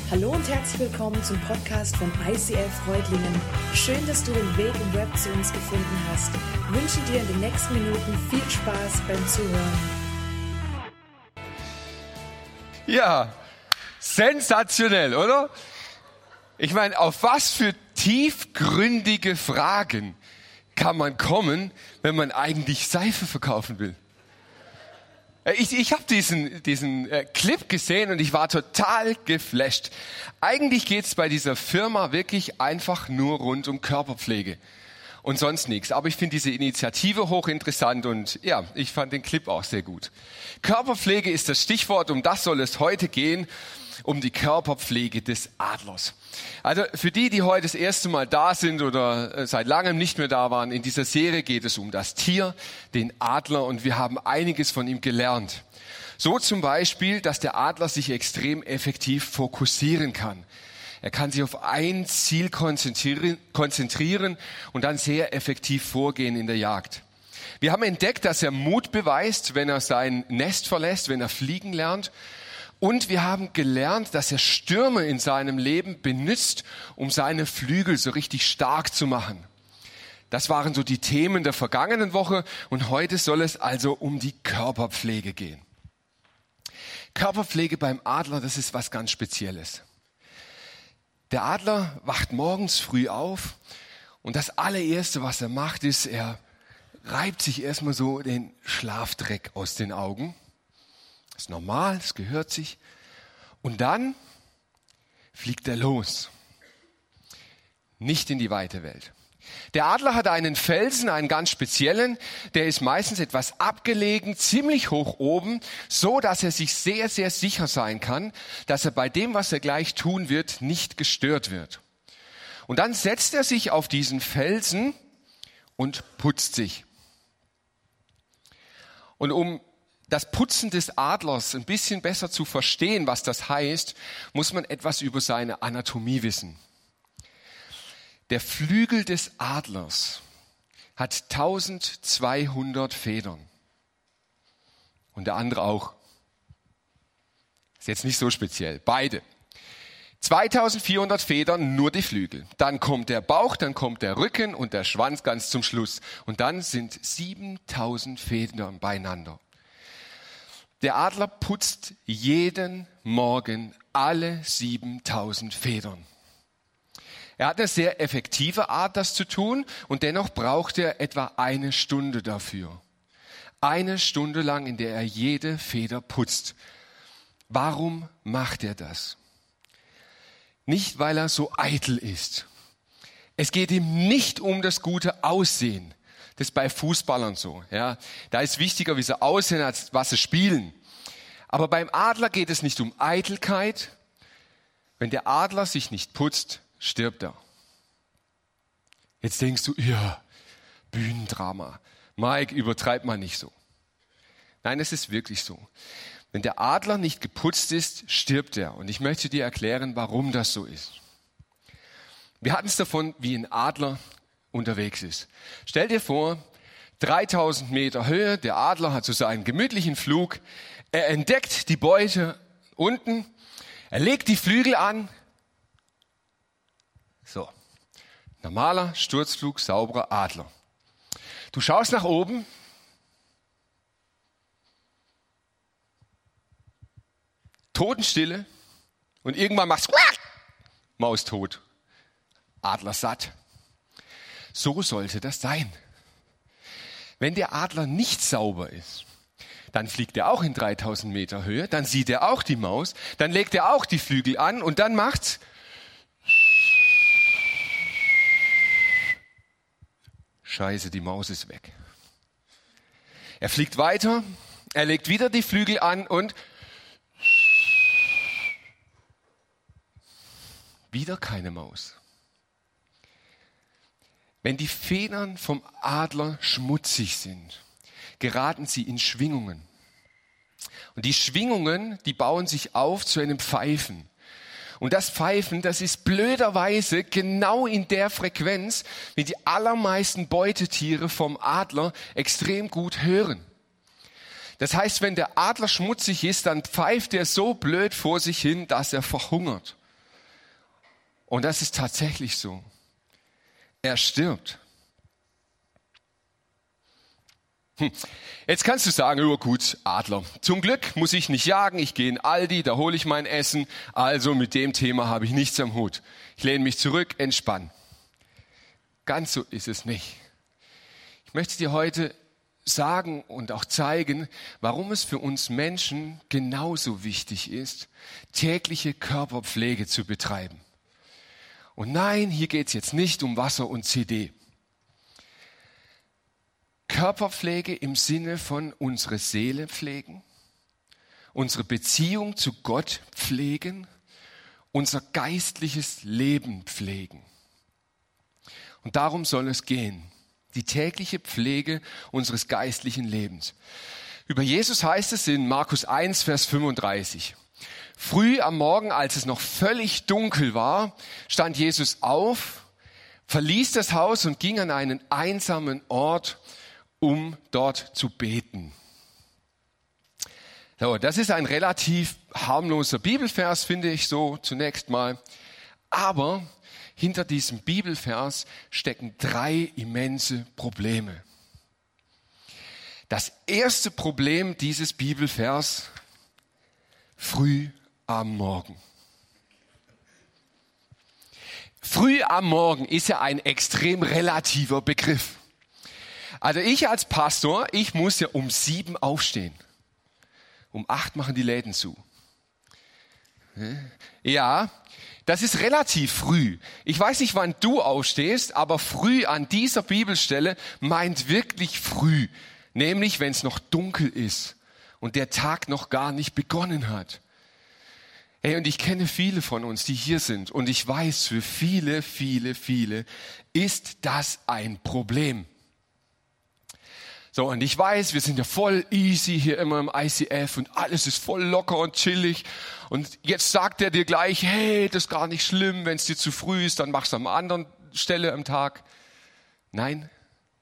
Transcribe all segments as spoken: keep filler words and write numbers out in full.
Hallo und herzlich willkommen zum Podcast von I C F Reutlingen. Schön, dass du den Weg im Web zu uns gefunden hast. Ich wünsche dir in den nächsten Minuten viel Spaß beim Zuhören. Ja, sensationell, oder? Ich meine, auf was für tiefgründige Fragen kann man kommen, wenn man eigentlich Seife verkaufen will? Ich, ich habe diesen, diesen äh, Clip gesehen und ich war total geflasht. Eigentlich geht's bei dieser Firma wirklich einfach nur rund um Körperpflege und sonst nichts. Aber ich finde diese Initiative hochinteressant und ja, ich fand den Clip auch sehr gut. Körperpflege ist das Stichwort, um das soll es heute gehen, um die Körperpflege des Adlers. Also für die, die heute das erste Mal da sind oder seit langem nicht mehr da waren, in dieser Serie geht es um das Tier, den Adler, und wir haben einiges von ihm gelernt. So zum Beispiel, dass der Adler sich extrem effektiv fokussieren kann. Er kann sich auf ein Ziel konzentrieren, konzentrieren und dann sehr effektiv vorgehen in der Jagd. Wir haben entdeckt, dass er Mut beweist, wenn er sein Nest verlässt, wenn er fliegen lernt. Und wir haben gelernt, dass er Stürme in seinem Leben benutzt, um seine Flügel so richtig stark zu machen. Das waren so die Themen der vergangenen Woche und heute soll es also um die Körperpflege gehen. Körperpflege beim Adler, das ist was ganz Spezielles. Der Adler wacht morgens früh auf und das allererste, was er macht, ist, er reibt sich erstmal so den Schlafdreck aus den Augen. Das ist normal, das gehört sich. Und dann fliegt er los. Nicht in die weite Welt. Der Adler hat einen Felsen, einen ganz speziellen, der ist meistens etwas abgelegen, ziemlich hoch oben, so dass er sich sehr, sehr sicher sein kann, dass er bei dem, was er gleich tun wird, nicht gestört wird. Und dann setzt er sich auf diesen Felsen und putzt sich. Und um das Putzen des Adlers ein bisschen besser zu verstehen, was das heißt, muss man etwas über seine Anatomie wissen. Der Flügel des Adlers hat eintausendzweihundert Federn. Und der andere auch. Ist jetzt nicht so speziell. Beide. zweitausendvierhundert Federn, nur die Flügel. Dann kommt der Bauch, dann kommt der Rücken und der Schwanz ganz zum Schluss. Und dann sind siebentausend Federn beieinander. Der Adler putzt jeden Morgen alle siebentausend Federn. Er hat eine sehr effektive Art, das zu tun, und dennoch braucht er etwa eine Stunde dafür. Eine Stunde lang, in der er jede Feder putzt. Warum macht er das? Nicht, weil er so eitel ist. Es geht ihm nicht um das gute Aussehen. Das ist bei Fußballern so. Ja. Da ist wichtiger, wie sie aussehen, als was sie spielen. Aber beim Adler geht es nicht um Eitelkeit. Wenn der Adler sich nicht putzt, stirbt er. Jetzt denkst du, ja, Bühnendrama. Mike, übertreib mal nicht so. Nein, es ist wirklich so. Wenn der Adler nicht geputzt ist, stirbt er. Und ich möchte dir erklären, warum das so ist. Wir hatten es davon, wie ein Adler unterwegs ist. Stell dir vor, dreitausend Meter Höhe, der Adler hat so seinen gemütlichen Flug, er entdeckt die Beute unten, er legt die Flügel an. So, normaler Sturzflug, sauberer Adler. Du schaust nach oben, Totenstille, und irgendwann machst du Maus tot, Adler satt. So sollte das sein. Wenn der Adler nicht sauber ist, dann fliegt er auch in dreitausend Meter Höhe, dann sieht er auch die Maus, dann legt er auch die Flügel an und dann macht's Scheiße, die Maus ist weg. Er fliegt weiter, er legt wieder die Flügel an und wieder keine Maus. Wenn die Federn vom Adler schmutzig sind, geraten sie in Schwingungen. Und die Schwingungen, die bauen sich auf zu einem Pfeifen. Und das Pfeifen, das ist blöderweise genau in der Frequenz, wie die allermeisten Beutetiere vom Adler extrem gut hören. Das heißt, wenn der Adler schmutzig ist, dann pfeift er so blöd vor sich hin, dass er verhungert. Und das ist tatsächlich so. Er stirbt. Hm. Jetzt kannst du sagen, oh gut, Adler. Zum Glück muss ich nicht jagen, ich gehe in Aldi, da hole ich mein Essen. Also mit dem Thema habe ich nichts am Hut. Ich lehne mich zurück, entspann. Ganz so ist es nicht. Ich möchte dir heute sagen und auch zeigen, warum es für uns Menschen genauso wichtig ist, tägliche Körperpflege zu betreiben. Und nein, hier geht es jetzt nicht um Wasser und C D. Körperpflege im Sinne von unsere Seele pflegen, unsere Beziehung zu Gott pflegen, unser geistliches Leben pflegen. Und darum soll es gehen, die tägliche Pflege unseres geistlichen Lebens. Über Jesus heißt es in Markus eins, Vers fünfunddreißig. Früh am Morgen, als es noch völlig dunkel war, stand Jesus auf, verließ das Haus und ging an einen einsamen Ort, um dort zu beten. So, das ist ein relativ harmloser Bibelvers, finde ich so zunächst mal. Aber hinter diesem Bibelvers stecken drei immense Probleme. Das erste Problem dieses Bibelvers: früh am Morgen. Früh am Morgen ist ja ein extrem relativer Begriff. Also ich als Pastor, ich muss ja um sieben aufstehen. Um acht machen die Läden zu. Ja, das ist relativ früh. Ich weiß nicht, wann du aufstehst, aber früh an dieser Bibelstelle meint wirklich früh. Nämlich, wenn es noch dunkel ist und der Tag noch gar nicht begonnen hat. Hey, und ich kenne viele von uns, die hier sind. Und ich weiß, für viele, viele, viele ist das ein Problem. So, und ich weiß, wir sind ja voll easy hier immer im I C F und alles ist voll locker und chillig. Und jetzt sagt er dir gleich, hey, das ist gar nicht schlimm, wenn es dir zu früh ist, dann machst du an einer anderen Stelle am Tag. Nein.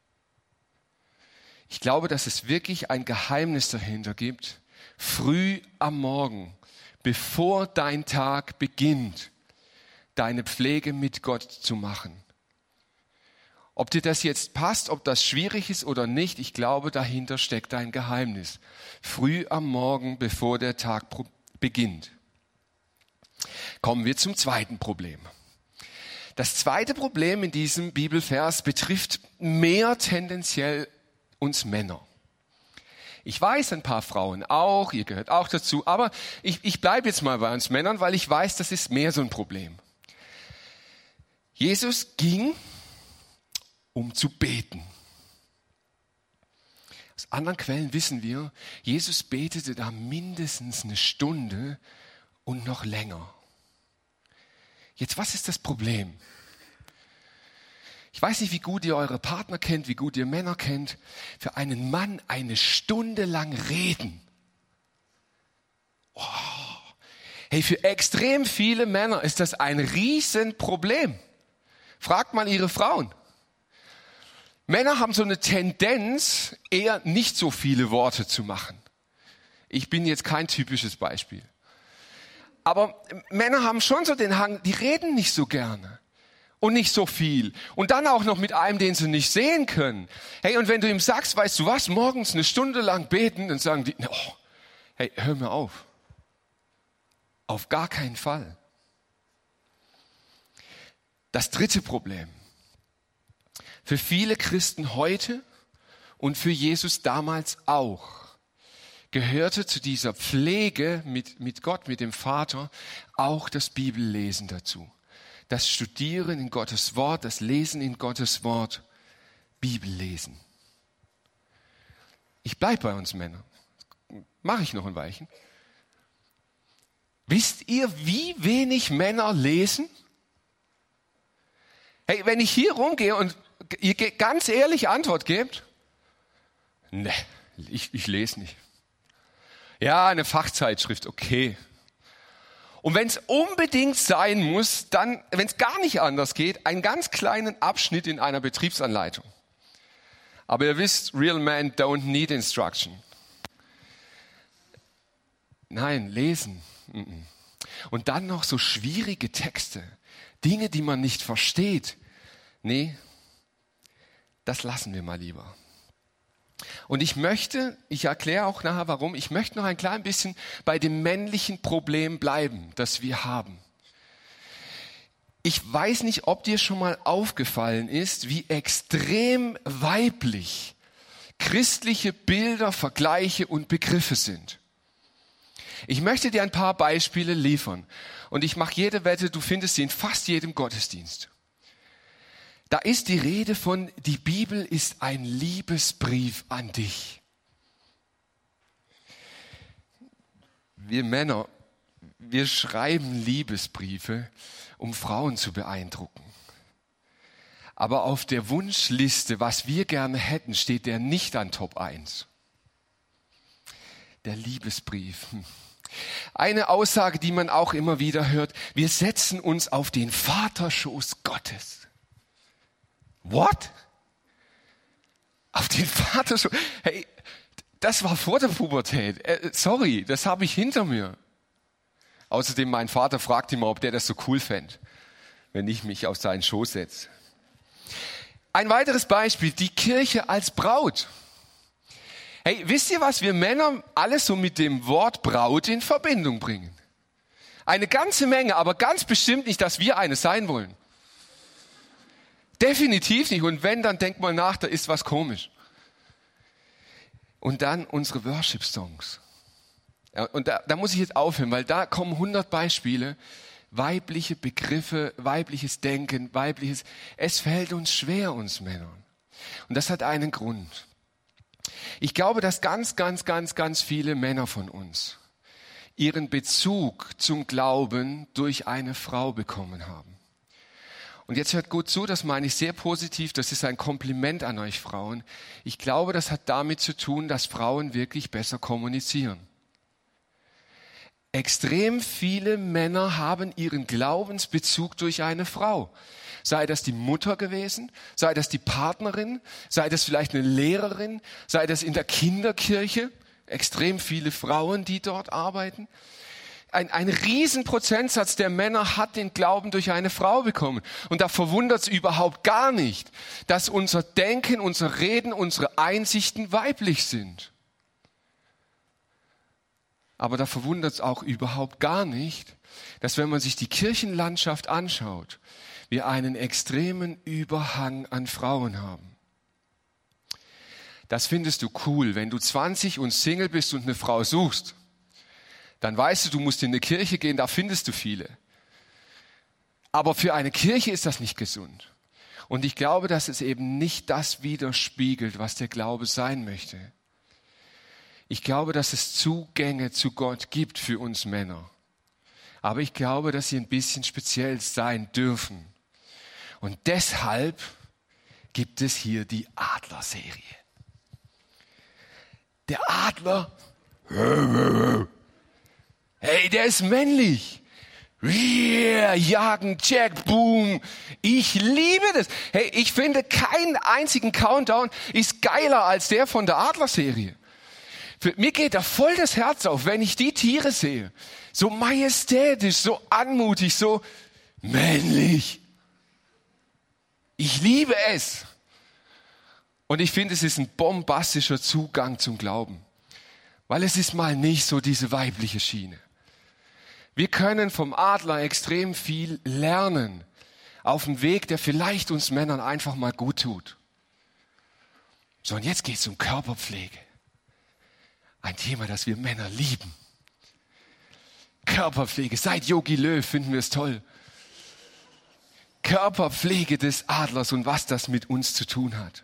Ich glaube, dass es wirklich ein Geheimnis dahinter gibt, früh am Morgen, bevor dein Tag beginnt, deine Pflege mit Gott zu machen. Ob dir das jetzt passt, ob das schwierig ist oder nicht, ich glaube, dahinter steckt ein Geheimnis. Früh am Morgen, bevor der Tag beginnt. Kommen wir zum zweiten Problem. Das zweite Problem in diesem Bibelvers betrifft mehr tendenziell uns Männer. Ich weiß, ein paar Frauen auch, ihr gehört auch dazu, aber ich, ich bleibe jetzt mal bei uns Männern, weil ich weiß, das ist mehr so ein Problem. Jesus ging, um zu beten. Aus anderen Quellen wissen wir, Jesus betete da mindestens eine Stunde und noch länger. Jetzt, was ist das Problem? Ich weiß nicht, wie gut ihr eure Partner kennt, wie gut ihr Männer kennt. Für einen Mann eine Stunde lang reden. Oh. Hey, für extrem viele Männer ist das ein Riesenproblem. Fragt mal ihre Frauen. Männer haben so eine Tendenz, eher nicht so viele Worte zu machen. Ich bin jetzt kein typisches Beispiel. Aber Männer haben schon so den Hang, die reden nicht so gerne. Und nicht so viel. Und dann auch noch mit einem, den sie nicht sehen können. Hey, und wenn du ihm sagst, weißt du was, morgens eine Stunde lang beten, dann sagen die, oh, hey, hör mir auf. Auf gar keinen Fall. Das dritte Problem. Für viele Christen heute und für Jesus damals auch gehörte zu dieser Pflege mit, mit Gott, mit dem Vater, auch das Bibellesen dazu. Das Studieren in Gottes Wort, das Lesen in Gottes Wort, Bibellesen. Ich bleibe bei uns Männern. Mache ich noch ein Weilchen. Wisst ihr, wie wenig Männer lesen? Hey, wenn ich hier rumgehe und ihr ganz ehrlich Antwort gebt, ne, ich, ich lese nicht. Ja, eine Fachzeitschrift, okay. Und wenn es unbedingt sein muss, dann, wenn es gar nicht anders geht, einen ganz kleinen Abschnitt in einer Betriebsanleitung. Aber ihr wisst, real men don't need instruction. Nein, lesen. Und dann noch so schwierige Texte, Dinge, die man nicht versteht. Nee, das lassen wir mal lieber. Und ich möchte, ich erkläre auch nachher warum, ich möchte noch ein klein bisschen bei dem männlichen Problem bleiben, das wir haben. Ich weiß nicht, ob dir schon mal aufgefallen ist, wie extrem weiblich christliche Bilder, Vergleiche und Begriffe sind. Ich möchte dir ein paar Beispiele liefern. Und ich mache jede Wette, du findest sie in fast jedem Gottesdienst. Da ist die Rede von, die Bibel ist ein Liebesbrief an dich. Wir Männer, wir schreiben Liebesbriefe, um Frauen zu beeindrucken. Aber auf der Wunschliste, was wir gerne hätten, steht der nicht an Top eins. Der Liebesbrief. Eine Aussage, die man auch immer wieder hört, wir setzen uns auf den Vaterschoß Gottes. What? Auf den Vaterschoß? Hey, das war vor der Pubertät. Äh, sorry, das habe ich hinter mir. Außerdem, mein Vater fragt immer, ob der das so cool fände, wenn ich mich auf seinen Schoß setze. Ein weiteres Beispiel, die Kirche als Braut. Hey, wisst ihr, was wir Männer alles so mit dem Wort Braut in Verbindung bringen? Eine ganze Menge, aber ganz bestimmt nicht, dass wir eine sein wollen. Definitiv nicht. Und wenn, dann denkt mal nach, da ist was komisch. Und dann unsere Worship-Songs. Ja, und da, da muss ich jetzt aufhören, weil da kommen hundert Beispiele. Weibliche Begriffe, weibliches Denken, weibliches. Es fällt uns schwer, uns Männern. Und das hat einen Grund. Ich glaube, dass ganz, ganz, ganz, ganz viele Männer von uns ihren Bezug zum Glauben durch eine Frau bekommen haben. Und jetzt hört gut zu, das meine ich sehr positiv, das ist ein Kompliment an euch Frauen. Ich glaube, das hat damit zu tun, dass Frauen wirklich besser kommunizieren. Extrem viele Männer haben ihren Glaubensbezug durch eine Frau. Sei das die Mutter gewesen, sei das die Partnerin, sei das vielleicht eine Lehrerin, sei das in der Kinderkirche. Extrem viele Frauen, die dort arbeiten. Ein, ein Riesenprozentsatz der Männer hat den Glauben durch eine Frau bekommen. Und da verwundert es überhaupt gar nicht, dass unser Denken, unser Reden, unsere Einsichten weiblich sind. Aber da verwundert es auch überhaupt gar nicht, dass wenn man sich die Kirchenlandschaft anschaut, wir einen extremen Überhang an Frauen haben. Das findest du cool, wenn du zwanzig und Single bist und eine Frau suchst. Dann weißt du, du musst in eine Kirche gehen, da findest du viele. Aber für eine Kirche ist das nicht gesund. Und ich glaube, dass es eben nicht das widerspiegelt, was der Glaube sein möchte. Ich glaube, dass es Zugänge zu Gott gibt für uns Männer. Aber ich glaube, dass sie ein bisschen speziell sein dürfen. Und deshalb gibt es hier die Adler-Serie. Der Adler, hey, der ist männlich. Yeah, jagen, check, boom. Ich liebe das. Hey, ich finde, keinen einzigen Countdown ist geiler als der von der Adler-Serie. Für mir geht da voll das Herz auf, wenn ich die Tiere sehe. So majestätisch, so anmutig, so männlich. Ich liebe es. Und ich finde, es ist ein bombastischer Zugang zum Glauben. Weil es ist mal nicht so diese weibliche Schiene. Wir können vom Adler extrem viel lernen. Auf dem Weg, der vielleicht uns Männern einfach mal gut tut. So, und jetzt geht es um Körperpflege. Ein Thema, das wir Männer lieben. Körperpflege. Seit Yogi Löw finden wir es toll. Körperpflege des Adlers und was das mit uns zu tun hat.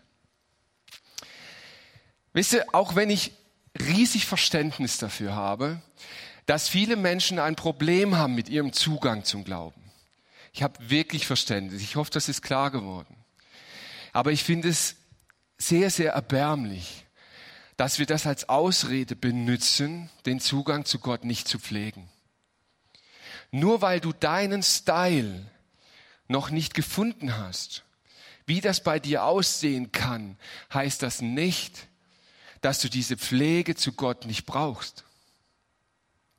Wisst ihr, auch wenn ich riesig Verständnis dafür habe, dass viele Menschen ein Problem haben mit ihrem Zugang zum Glauben. Ich habe wirklich Verständnis. Ich hoffe, das ist klar geworden. Aber ich finde es sehr, sehr erbärmlich, dass wir das als Ausrede benutzen, den Zugang zu Gott nicht zu pflegen. Nur weil du deinen Style noch nicht gefunden hast, wie das bei dir aussehen kann, heißt das nicht, dass du diese Pflege zu Gott nicht brauchst.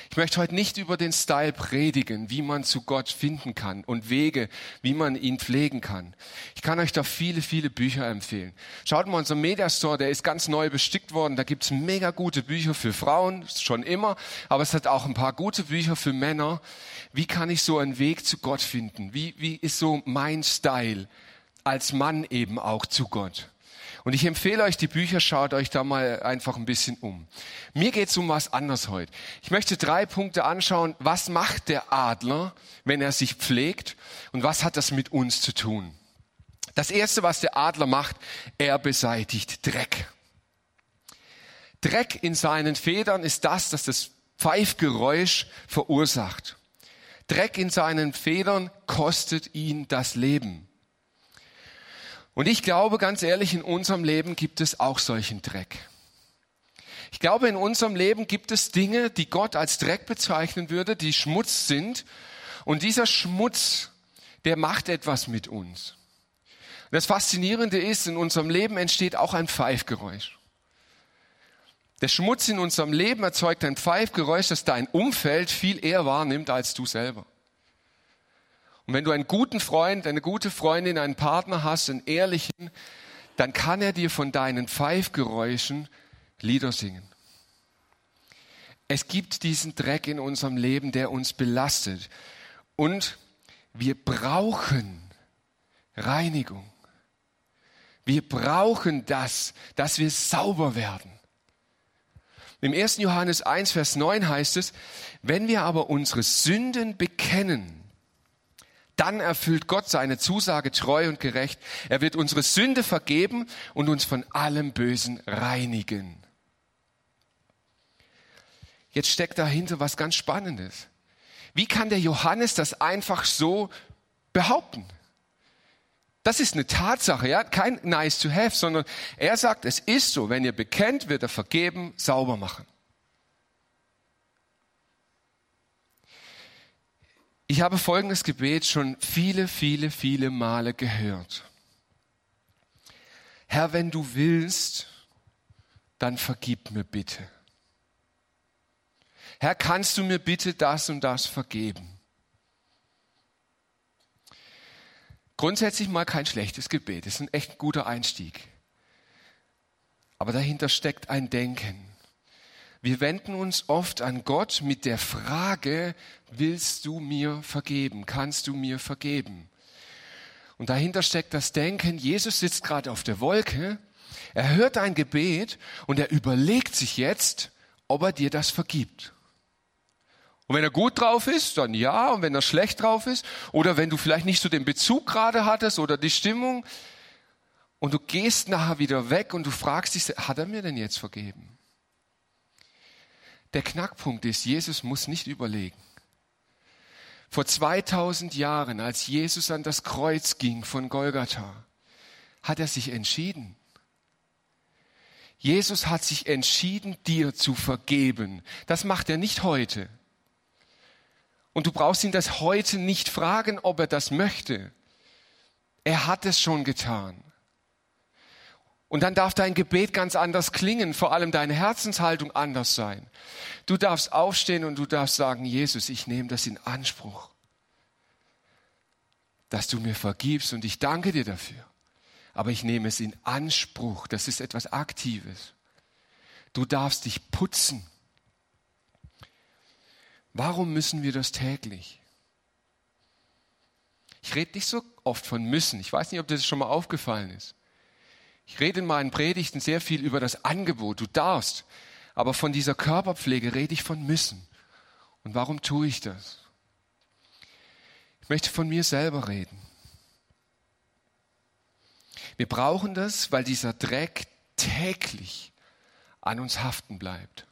Ich möchte heute nicht über den Style predigen, wie man zu Gott finden kann und Wege, wie man ihn pflegen kann. Ich kann euch da viele, viele Bücher empfehlen. Schaut mal, unser Mediastore, der ist ganz neu bestückt worden. Da gibt's mega gute Bücher für Frauen, schon immer. Aber es hat auch ein paar gute Bücher für Männer. Wie kann ich so einen Weg zu Gott finden? Wie, wie ist so mein Style als Mann eben auch zu Gott? Und ich empfehle euch die Bücher, schaut euch da mal einfach ein bisschen um. Mir geht es um was anderes heute. Ich möchte drei Punkte anschauen. Was macht der Adler, wenn er sich pflegt? Und was hat das mit uns zu tun? Das Erste, was der Adler macht, er beseitigt Dreck. Dreck in seinen Federn ist das, das das Pfeifgeräusch verursacht. Dreck in seinen Federn kostet ihn das Leben. Und ich glaube, ganz ehrlich, in unserem Leben gibt es auch solchen Dreck. Ich glaube, in unserem Leben gibt es Dinge, die Gott als Dreck bezeichnen würde, die Schmutz sind. Und dieser Schmutz, der macht etwas mit uns. Und das Faszinierende ist, in unserem Leben entsteht auch ein Pfeifgeräusch. Der Schmutz in unserem Leben erzeugt ein Pfeifgeräusch, das dein Umfeld viel eher wahrnimmt als du selber. Und wenn du einen guten Freund, eine gute Freundin, einen Partner hast, einen ehrlichen, dann kann er dir von deinen Pfeifgeräuschen Lieder singen. Es gibt diesen Dreck in unserem Leben, der uns belastet. Und wir brauchen Reinigung. Wir brauchen das, dass wir sauber werden. Im ersten Johannes eins, Vers neun heißt es, wenn wir aber unsere Sünden bekennen, dann erfüllt Gott seine Zusage treu und gerecht. Er wird unsere Sünde vergeben und uns von allem Bösen reinigen. Jetzt steckt dahinter was ganz Spannendes. Wie kann der Johannes das einfach so behaupten? Das ist eine Tatsache, ja, kein nice to have, sondern er sagt, es ist so, wenn ihr bekennt, wird er vergeben, sauber machen. Ich habe folgendes Gebet schon viele, viele, viele Male gehört. Herr, wenn du willst, dann vergib mir bitte. Herr, kannst du mir bitte das und das vergeben? Grundsätzlich mal kein schlechtes Gebet, das ist ein echt guter Einstieg. Aber dahinter steckt ein Denken. Wir wenden uns oft an Gott mit der Frage, willst du mir vergeben? Kannst du mir vergeben? Und dahinter steckt das Denken, Jesus sitzt gerade auf der Wolke, er hört ein Gebet und er überlegt sich jetzt, ob er dir das vergibt. Und wenn er gut drauf ist, dann ja, und wenn er schlecht drauf ist, oder wenn du vielleicht nicht so den Bezug gerade hattest oder die Stimmung, und du gehst nachher wieder weg und du fragst dich, hat er mir denn jetzt vergeben? Der Knackpunkt ist, Jesus muss nicht überlegen. Vor zweitausend Jahren, als Jesus an das Kreuz ging von Golgatha, hat er sich entschieden. Jesus hat sich entschieden, dir zu vergeben. Das macht er nicht heute. Und du brauchst ihn das heute nicht fragen, ob er das möchte. Er hat es schon getan. Und dann darf dein Gebet ganz anders klingen, vor allem deine Herzenshaltung anders sein. Du darfst aufstehen und du darfst sagen, Jesus, ich nehme das in Anspruch, dass du mir vergibst und ich danke dir dafür. Aber ich nehme es in Anspruch, das ist etwas Aktives. Du darfst dich putzen. Warum müssen wir das täglich? Ich rede nicht so oft von müssen. Ich weiß nicht, ob das schon mal aufgefallen ist. Ich rede in meinen Predigten sehr viel über das Angebot. Du darfst. Aber von dieser Körperpflege rede ich von müssen. Und warum tue ich das? Ich möchte von mir selber reden. Wir brauchen das, weil dieser Dreck täglich an uns haften bleibt.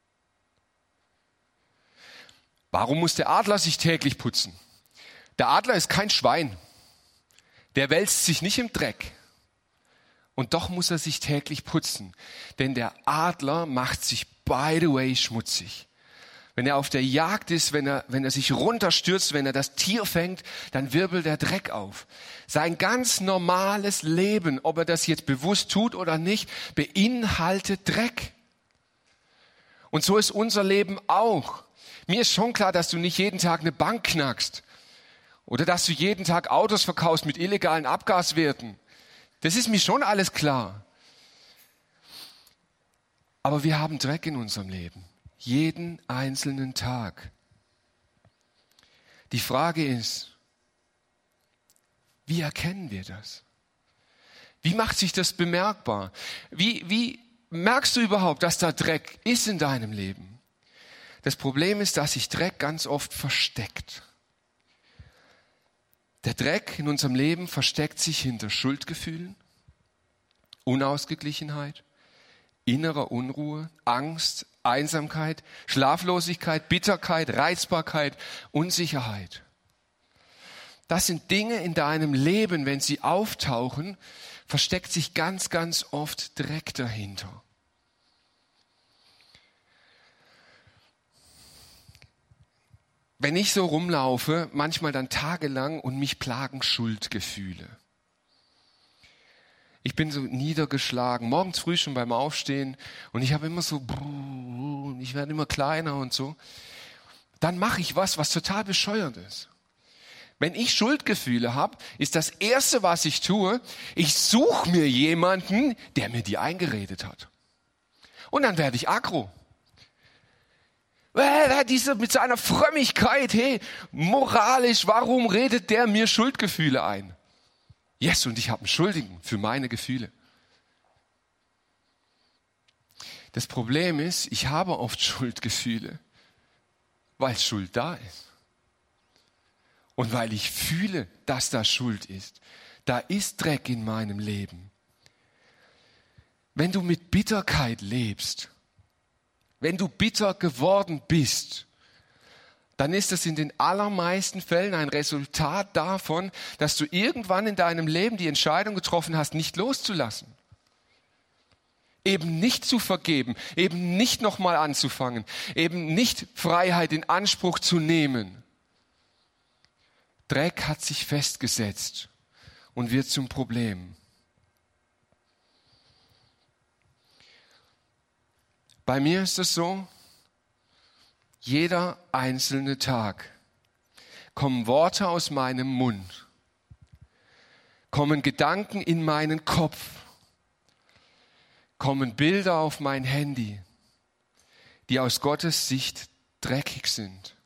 Warum muss der Adler sich täglich putzen? Der Adler ist kein Schwein. Der wälzt sich nicht im Dreck. Und doch muss er sich täglich putzen. Denn der Adler macht sich, by the way, schmutzig. Wenn er auf der Jagd ist, wenn er, wenn er sich runterstürzt, wenn er das Tier fängt, dann wirbelt der Dreck auf. Sein ganz normales Leben, ob er das jetzt bewusst tut oder nicht, beinhaltet Dreck. Und so ist unser Leben auch. Mir ist schon klar, dass du nicht jeden Tag eine Bank knackst oder dass du jeden Tag Autos verkaufst mit illegalen Abgaswerten. Das ist mir schon alles klar. Aber wir haben Dreck in unserem Leben. Jeden einzelnen Tag. Die Frage ist, wie erkennen wir das? Wie macht sich das bemerkbar? Wie, wie merkst du überhaupt, dass da Dreck ist in deinem Leben? Das Problem ist, dass sich Dreck ganz oft versteckt. Der Dreck in unserem Leben versteckt sich hinter Schuldgefühlen, Unausgeglichenheit, innerer Unruhe, Angst, Einsamkeit, Schlaflosigkeit, Bitterkeit, Reizbarkeit, Unsicherheit. Das sind Dinge in deinem Leben, wenn sie auftauchen, versteckt sich ganz, ganz oft Dreck dahinter. Wenn ich so rumlaufe, manchmal dann tagelang und mich plagen Schuldgefühle. Ich bin so niedergeschlagen, morgens früh schon beim Aufstehen und ich habe immer so, ich werde immer kleiner und so. Dann mache ich was, was total bescheuert ist. Wenn ich Schuldgefühle habe, ist das Erste, was ich tue, ich suche mir jemanden, der mir die eingeredet hat. Und dann werde ich aggro. Äh, diese, mit seiner Frömmigkeit, hey, moralisch, warum redet der mir Schuldgefühle ein? Yes, und ich habe einen Schuldigen für meine Gefühle. Das Problem ist, ich habe oft Schuldgefühle, weil Schuld da ist. Und weil ich fühle, dass da Schuld ist. Da ist Dreck in meinem Leben. Wenn du mit Bitterkeit lebst, wenn du bitter geworden bist, dann ist das in den allermeisten Fällen ein Resultat davon, dass du irgendwann in deinem Leben die Entscheidung getroffen hast, nicht loszulassen. Eben nicht zu vergeben, eben nicht nochmal anzufangen, eben nicht Freiheit in Anspruch zu nehmen. Dreck hat sich festgesetzt und wird zum Problem. Bei mir ist es so, jeder einzelne Tag kommen Worte aus meinem Mund, kommen Gedanken in meinen Kopf, kommen Bilder auf mein Handy, die aus Gottes Sicht dreckig sind.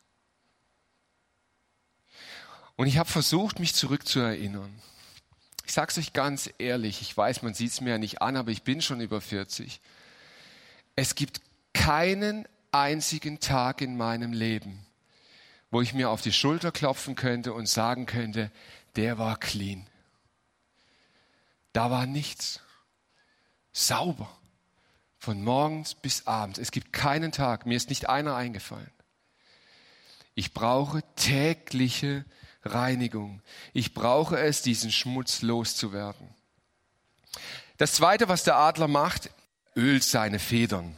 Und ich habe versucht, mich zurückzuerinnern. Ich sage es euch ganz ehrlich, ich weiß, man sieht es mir ja nicht an, aber ich bin schon über vierzig. Es gibt keinen einzigen Tag in meinem Leben, wo ich mir auf die Schulter klopfen könnte und sagen könnte, der war clean. Da war nichts. Sauber. Von morgens bis abends. Es gibt keinen Tag, mir ist nicht einer eingefallen. Ich brauche tägliche Reinigung. Ich brauche es, diesen Schmutz loszuwerden. Das Zweite, was der Adler macht, ölt seine Federn.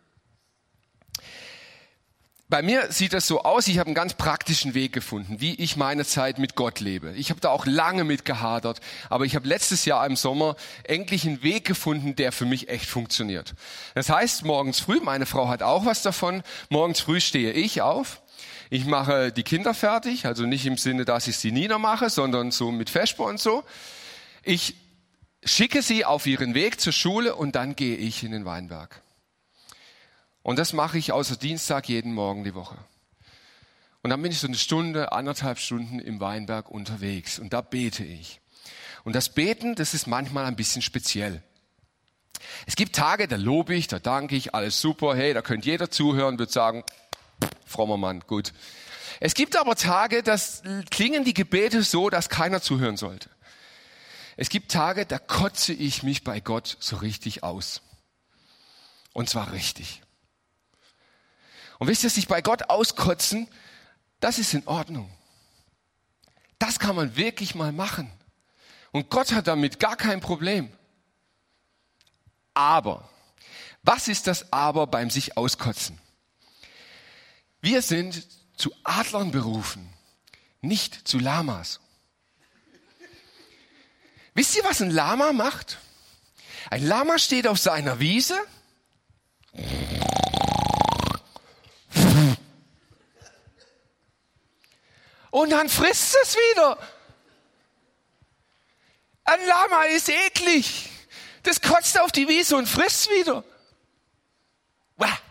Bei mir sieht das so aus, ich habe einen ganz praktischen Weg gefunden, wie ich meine Zeit mit Gott lebe. Ich habe da auch lange mit gehadert, aber ich habe letztes Jahr im Sommer endlich einen Weg gefunden, der für mich echt funktioniert. Das heißt, morgens früh, meine Frau hat auch was davon, morgens früh stehe ich auf, ich mache die Kinder fertig, also nicht im Sinne, dass ich sie niedermache, sondern so mit Vesper und so. Ich schicke sie auf ihren Weg zur Schule und dann gehe ich in den Weinberg. Und das mache ich außer Dienstag jeden Morgen die Woche. Und dann bin ich so eine Stunde, anderthalb Stunden im Weinberg unterwegs und da bete ich. Und das Beten, das ist manchmal ein bisschen speziell. Es gibt Tage, da lobe ich, da danke ich, alles super, hey, da könnte jeder zuhören, wird sagen, frommer Mann, gut. Es gibt aber Tage, da klingen die Gebete so, dass keiner zuhören sollte. Es gibt Tage, da kotze ich mich bei Gott so richtig aus. Und zwar richtig. Und wisst ihr, sich bei Gott auskotzen, das ist in Ordnung. Das kann man wirklich mal machen. Und Gott hat damit gar kein Problem. Aber, was ist das Aber beim sich auskotzen? Wir sind zu Adlern berufen, nicht zu Lamas. Wisst ihr, was ein Lama macht? Ein Lama steht auf seiner Wiese und dann frisst es wieder. Ein Lama ist eklig. Das kotzt auf die Wiese und frisst wieder. Wow.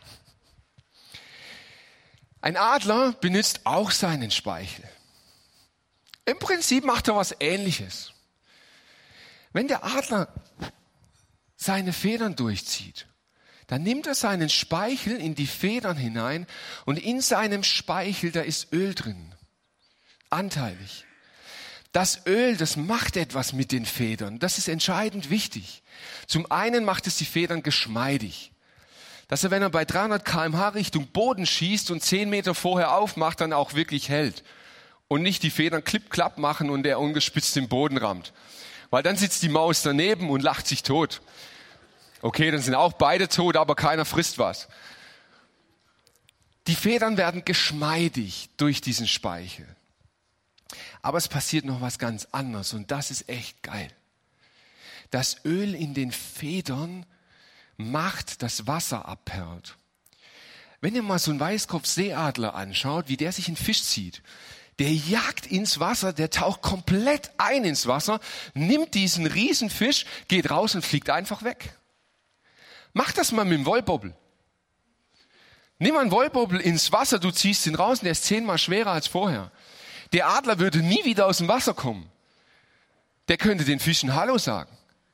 Ein Adler benutzt auch seinen Speichel. Im Prinzip macht er was Ähnliches. Wenn der Adler seine Federn durchzieht, dann nimmt er seinen Speichel in die Federn hinein und in seinem Speichel, da ist Öl drin. Anteilig. Das Öl, das macht etwas mit den Federn. Das ist entscheidend wichtig. Zum einen macht es die Federn geschmeidig. Dass er, wenn er bei dreihundert Kilometer pro Stunde Richtung Boden schießt und zehn Meter vorher aufmacht, dann auch wirklich hält. Und nicht die Federn klipp-klapp machen und er ungespitzt den Boden rammt. Weil dann sitzt die Maus daneben und lacht sich tot. Okay, dann sind auch beide tot, aber keiner frisst was. Die Federn werden geschmeidig durch diesen Speichel. Aber es passiert noch was ganz anderes und das ist echt geil. Das Öl in den Federn macht das Wasser abperlt. Wenn ihr mal so einen Weißkopfseeadler anschaut, wie der sich einen Fisch zieht, der jagt ins Wasser, der taucht komplett ein ins Wasser, nimmt diesen Riesenfisch, geht raus und fliegt einfach weg. Mach das mal mit dem Wollbobbel. Nimm einen Wollbobbel ins Wasser, du ziehst ihn raus und der ist zehnmal schwerer als vorher. Der Adler würde nie wieder aus dem Wasser kommen. Der könnte den Fischen Hallo sagen.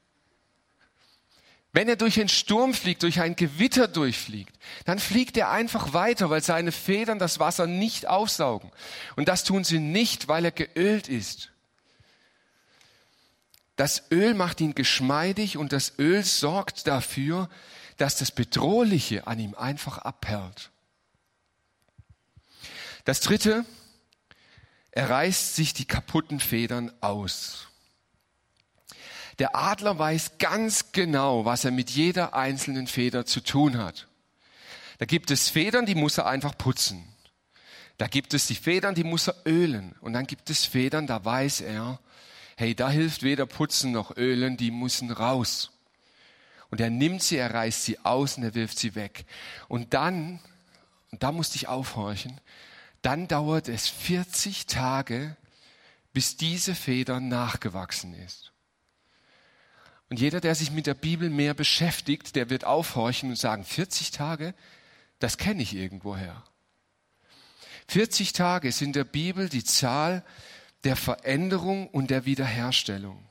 Wenn er durch einen Sturm fliegt, durch ein Gewitter durchfliegt, dann fliegt er einfach weiter, weil seine Federn das Wasser nicht aufsaugen. Und das tun sie nicht, weil er geölt ist. Das Öl macht ihn geschmeidig und das Öl sorgt dafür, dass das Bedrohliche an ihm einfach abperlt. Das Dritte, er reißt sich die kaputten Federn aus. Der Adler weiß ganz genau, was er mit jeder einzelnen Feder zu tun hat. Da gibt es Federn, die muss er einfach putzen. Da gibt es die Federn, die muss er ölen. Und dann gibt es Federn, da weiß er, hey, da hilft weder putzen noch ölen, die müssen raus. Und er nimmt sie, er reißt sie aus und er wirft sie weg. Und dann, und da musste ich aufhorchen, dann dauert es vierzig Tage, bis diese Feder nachgewachsen ist. Und jeder, der sich mit der Bibel mehr beschäftigt, der wird aufhorchen und sagen, vierzig Tage, das kenne ich irgendwoher. vierzig Tage ist in der Bibel die Zahl der Veränderung und der Wiederherstellung.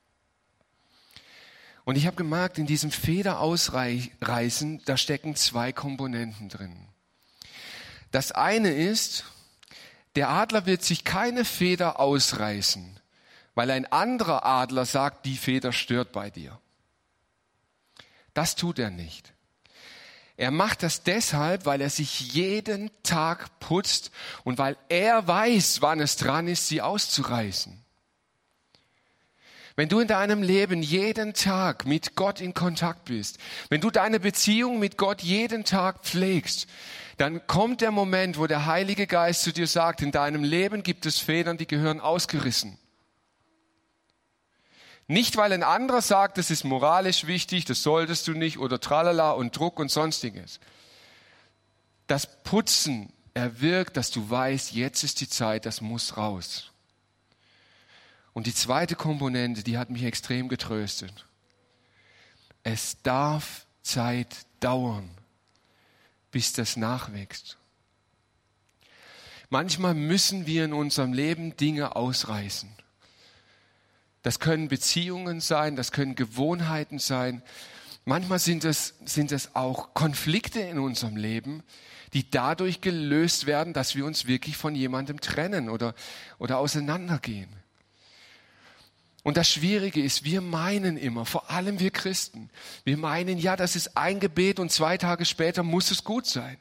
Und ich habe gemerkt, in diesem Federausreißen, da stecken zwei Komponenten drin. Das eine ist, der Adler wird sich keine Feder ausreißen, weil ein anderer Adler sagt, die Feder stört bei dir. Das tut er nicht. Er macht das deshalb, weil er sich jeden Tag putzt und weil er weiß, wann es dran ist, sie auszureißen. Wenn du in deinem Leben jeden Tag mit Gott in Kontakt bist, wenn du deine Beziehung mit Gott jeden Tag pflegst, dann kommt der Moment, wo der Heilige Geist zu dir sagt, in deinem Leben gibt es Federn, die gehören ausgerissen. Nicht, weil ein anderer sagt, das ist moralisch wichtig, das solltest du nicht oder tralala und Druck und sonstiges. Das Putzen erwirkt, dass du weißt, jetzt ist die Zeit, das muss raus. Und die zweite Komponente, die hat mich extrem getröstet. Es darf Zeit dauern, bis das nachwächst. Manchmal müssen wir in unserem Leben Dinge ausreißen. Das können Beziehungen sein, das können Gewohnheiten sein. Manchmal sind es, sind es auch Konflikte in unserem Leben, die dadurch gelöst werden, dass wir uns wirklich von jemandem trennen oder, oder auseinandergehen. Und das Schwierige ist, wir meinen immer, vor allem wir Christen, wir meinen, ja, das ist ein Gebet und zwei Tage später muss es gut sein.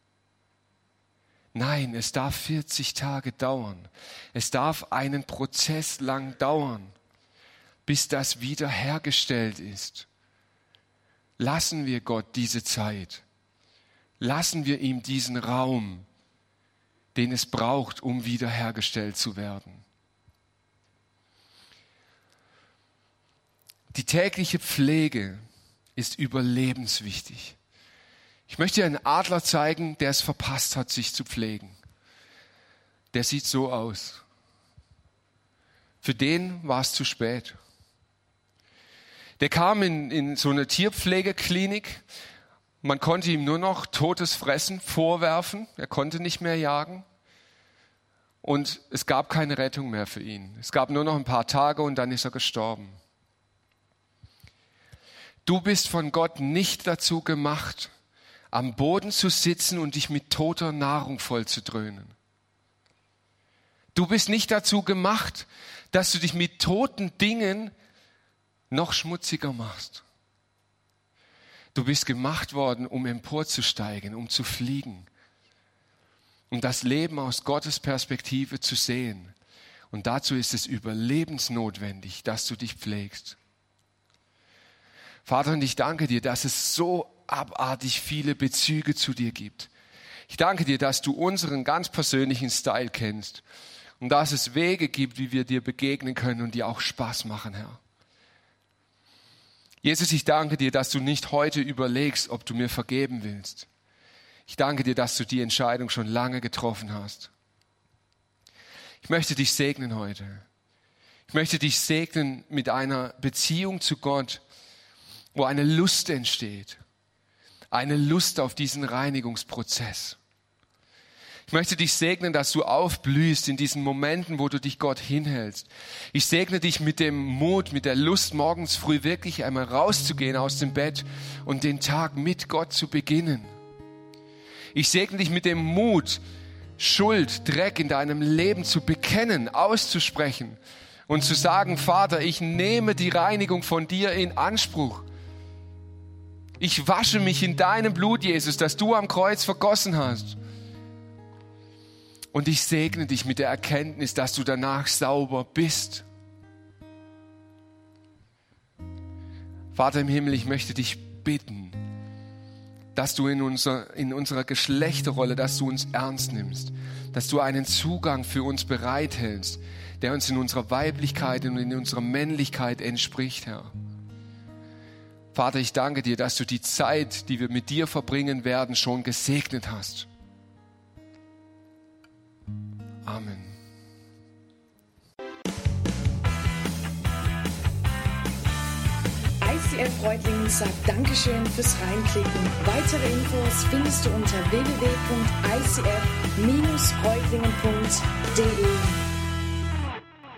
Nein, es darf vierzig Tage dauern. Es darf einen Prozess lang dauern, bis das wiederhergestellt ist. Lassen wir Gott diese Zeit. Lassen wir ihm diesen Raum, den es braucht, um wiederhergestellt zu werden. Die tägliche Pflege ist überlebenswichtig. Ich möchte dir einen Adler zeigen, der es verpasst hat, sich zu pflegen. der sieht so aus. Für den war es zu spät. Der kam in, in so eine Tierpflegeklinik. Man konnte ihm nur noch totes Fressen vorwerfen. Er konnte nicht mehr jagen. Und es gab keine Rettung mehr für ihn. Es gab nur noch ein paar Tage und dann ist er gestorben. Du bist von Gott nicht dazu gemacht, am Boden zu sitzen und dich mit toter Nahrung vollzudröhnen. Du bist nicht dazu gemacht, dass du dich mit toten Dingen noch schmutziger machst. Du bist gemacht worden, um emporzusteigen, um zu fliegen, um das Leben aus Gottes Perspektive zu sehen. Und dazu ist es überlebensnotwendig, dass du dich pflegst. Vater, und ich danke dir, dass es so abartig viele Bezüge zu dir gibt. Ich danke dir, dass du unseren ganz persönlichen Style kennst und dass es Wege gibt, wie wir dir begegnen können und die auch Spaß machen, Herr. Jesus, ich danke dir, dass du nicht heute überlegst, ob du mir vergeben willst. Ich danke dir, dass du die Entscheidung schon lange getroffen hast. Ich möchte dich segnen heute. Ich möchte dich segnen mit einer Beziehung zu Gott, wo eine Lust entsteht. Eine Lust auf diesen Reinigungsprozess. Ich möchte dich segnen, dass du aufblühst in diesen Momenten, wo du dich Gott hinhältst. Ich segne dich mit dem Mut, mit der Lust, morgens früh wirklich einmal rauszugehen aus dem Bett und den Tag mit Gott zu beginnen. Ich segne dich mit dem Mut, Schuld, Dreck in deinem Leben zu bekennen, auszusprechen und zu sagen, Vater, ich nehme die Reinigung von dir in Anspruch. Ich wasche mich in deinem Blut, Jesus, das du am Kreuz vergossen hast. Und ich segne dich mit der Erkenntnis, dass du danach sauber bist. Vater im Himmel, ich möchte dich bitten, dass du in, unser, in unserer Geschlechterrolle, dass du uns ernst nimmst, dass du einen Zugang für uns bereithältst, der uns in unserer Weiblichkeit und in unserer Männlichkeit entspricht, Herr. Vater, ich danke dir, dass du die Zeit, die wir mit dir verbringen werden, schon gesegnet hast. Amen. I C F Reutlingen sagt Dankeschön fürs Reinklicken. Weitere Infos findest du unter w w w punkt i c f Bindestrich reutlingen punkt d e.